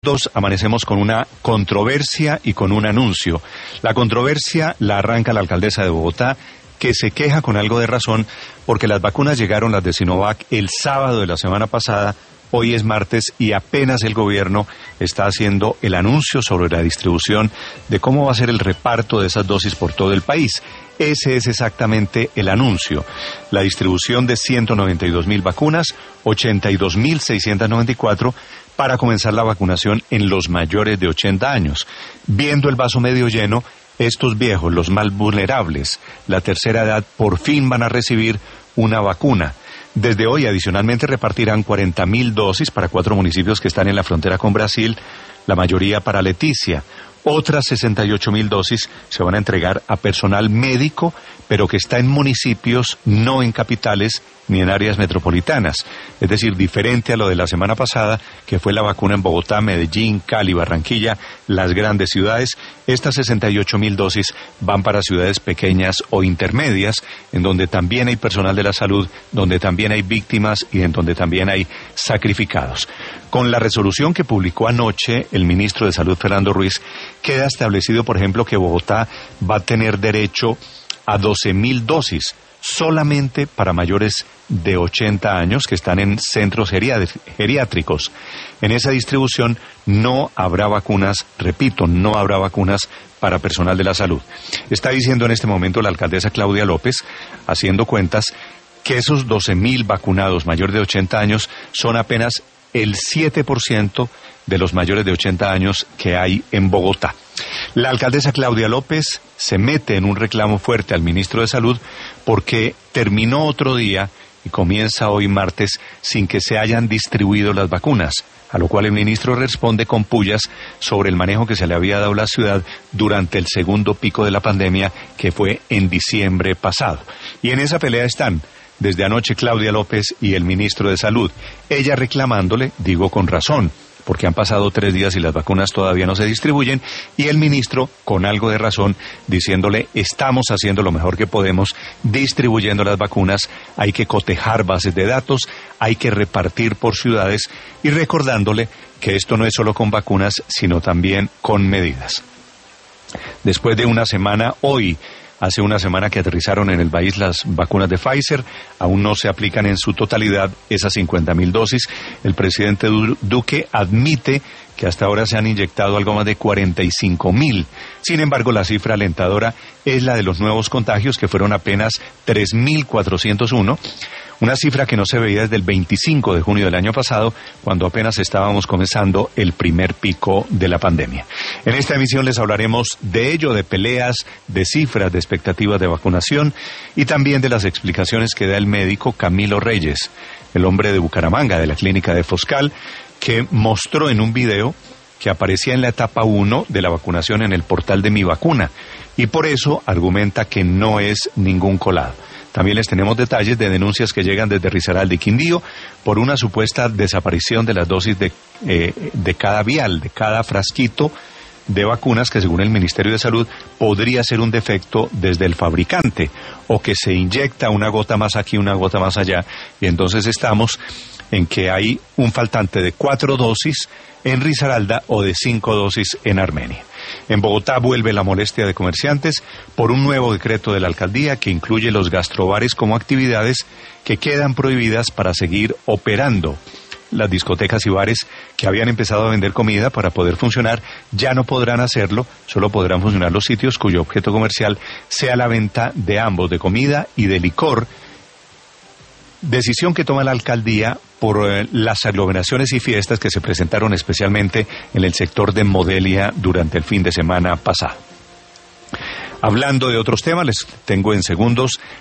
dos amanecemos con una controversia y con un anuncio. La controversia la arranca la alcaldesa de Bogotá, que se queja con algo de razón porque las vacunas llegaron, las de Sinovac, el sábado de la semana pasada. Hoy es martes y apenas el gobierno está haciendo el anuncio sobre la distribución de cómo va a ser el reparto de esas dosis por todo el país. Ese es exactamente el anuncio. La distribución de 192.000 vacunas, 82.694 para comenzar la vacunación en los mayores de 80 años. Viendo el vaso medio lleno, estos viejos, los más vulnerables, la tercera edad, por fin van a recibir una vacuna. Desde hoy, adicionalmente, repartirán 40.000 dosis para 4 municipios que están en la frontera con Brasil, la mayoría para Leticia. Otras 68.000 dosis se van a entregar a personal médico, pero que está en municipios, no en capitales ni en áreas metropolitanas. Es decir, diferente a lo de la semana pasada, que fue la vacuna en Bogotá, Medellín, Cali, Barranquilla, las grandes ciudades. Estas 68.000 dosis van para ciudades pequeñas o intermedias, en donde también hay personal de la salud, donde también hay víctimas y en donde también hay sacrificados. Con la resolución que publicó anoche el ministro de Salud, Fernando Ruiz, queda establecido, por ejemplo, que Bogotá va a tener derecho a 12.000 dosis, solamente para mayores de 80 años que están en centros geriátricos. En esa distribución no habrá vacunas, repito, no habrá vacunas para personal de la salud. Está diciendo en este momento la alcaldesa Claudia López, haciendo cuentas, que esos 12.000 vacunados mayores de 80 años son apenas el 7% de los mayores de 80 años que hay en Bogotá. La alcaldesa Claudia López se mete en un reclamo fuerte al ministro de Salud porque terminó otro día y comienza hoy martes sin que se hayan distribuido las vacunas, a lo cual el ministro responde con pullas sobre el manejo que se le había dado a la ciudad durante el segundo pico de la pandemia, que fue en diciembre pasado. Y en esa pelea están desde anoche Claudia López y el ministro de Salud, ella reclamándole, digo con razón, porque han pasado 3 días y las vacunas todavía no se distribuyen, y el ministro, con algo de razón, diciéndole, estamos haciendo lo mejor que podemos, distribuyendo las vacunas, hay que cotejar bases de datos, hay que repartir por ciudades, y recordándole que esto no es solo con vacunas, sino también con medidas. Después de una semana, hoy, hace una semana que aterrizaron en el país las vacunas de Pfizer, aún no se aplican en su totalidad esas 50.000 dosis. El presidente Duque admite que hasta ahora se han inyectado algo más de 45.000. Sin embargo, la cifra alentadora es la de los nuevos contagios, que fueron apenas 3.401. Una cifra que no se veía desde el 25 de junio del año pasado, cuando apenas estábamos comenzando el primer pico de la pandemia. En esta emisión les hablaremos de ello, de peleas, de cifras, de expectativas de vacunación y también de las explicaciones que da el médico Camilo Reyes, el hombre de Bucaramanga, de la clínica de Foscal, que mostró en un video que aparecía en la etapa 1 de la vacunación en el portal de Mi Vacuna, y por eso argumenta que no es ningún colado. También les tenemos detalles de denuncias que llegan desde Risaralda y Quindío por una supuesta desaparición de las dosis de cada vial, de cada frasquito de vacunas, que según el Ministerio de Salud podría ser un defecto desde el fabricante, o que se inyecta una gota más aquí, una gota más allá, y entonces estamos en que hay un faltante de 4 dosis en Risaralda o de 5 dosis en Armenia. En Bogotá vuelve la molestia de comerciantes por un nuevo decreto de la alcaldía que incluye los gastrobares como actividades que quedan prohibidas para seguir operando. Las discotecas y bares que habían empezado a vender comida para poder funcionar ya no podrán hacerlo, solo podrán funcionar los sitios cuyo objeto comercial sea la venta de ambos, de comida y de licor. Decisión que toma la alcaldía por las aglomeraciones y fiestas que se presentaron especialmente en el sector de Modelia durante el fin de semana pasado. Hablando de otros temas, les tengo en segundos